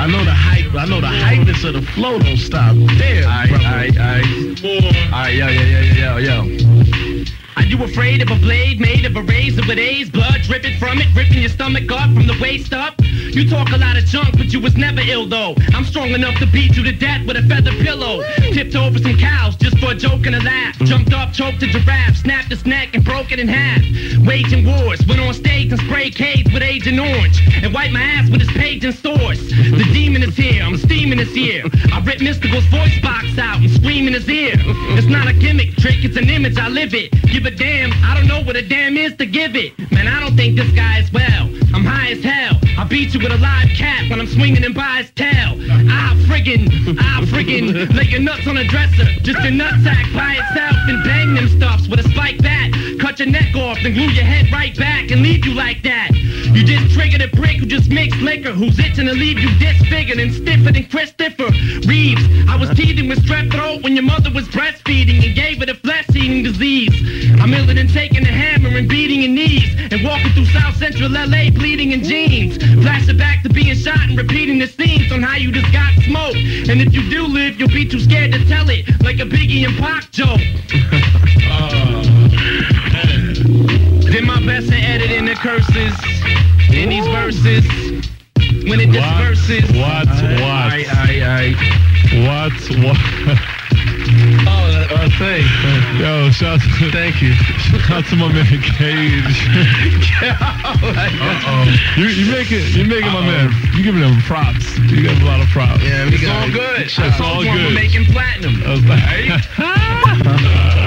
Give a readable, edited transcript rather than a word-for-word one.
I know the hype. I know the hypeness of the flow don't stop. Damn, Yo. Are you afraid of a blade made of a razor with A's? Blood dripping from it, ripping your stomach up from the waist up? You talk a lot of junk, but you was never ill though. I'm strong enough to beat you to death with a feather pillow. Tipped over some cows just for a joke and a laugh. Jumped up, choked a giraffe, snapped its neck and broke it in half. Waging wars, went on stage and sprayed cades with Agent Orange. And wiped my ass with his page and source. The demon is here, I'm steaming his ear. I rip Mystical's voice box out and scream in his ear. It's not a gimmick trick, it's an image, I live it. Give a damn, I don't know what a damn is to give it. Man, I don't think this guy is well. I'm high as hell. I beat you with a live cat when I'm swinging him by his tail. I'll friggin' lay your nuts on a dresser. Just your nutsack by itself and bang them stuffs with a spike bat. Cut your neck off, then glue your head right back and leave you like that. You just triggered a prick who just mixed liquor, who's itching to leave you disfigured and stiffer than Christopher Reeves. I was teething with strep throat when your mother was breastfeeding and gave her the flesh-eating disease. I'm iller than taking a hammer and beating your knees and walking through South Central LA bleeding in jeans. Flash it back to being shot and repeating the scenes on how you just got smoked. And if you do live, you'll be too scared to tell it, like a Biggie and Pac joke. Did my best to edit in the curses in these verses. When it disperses. What? Oh, thanks. Yo, thank you. Shout out to my man Cage. You're making my man. You giving him props. You got a lot of props. Yeah, it's all good. It's all good. We're making platinum. I was like,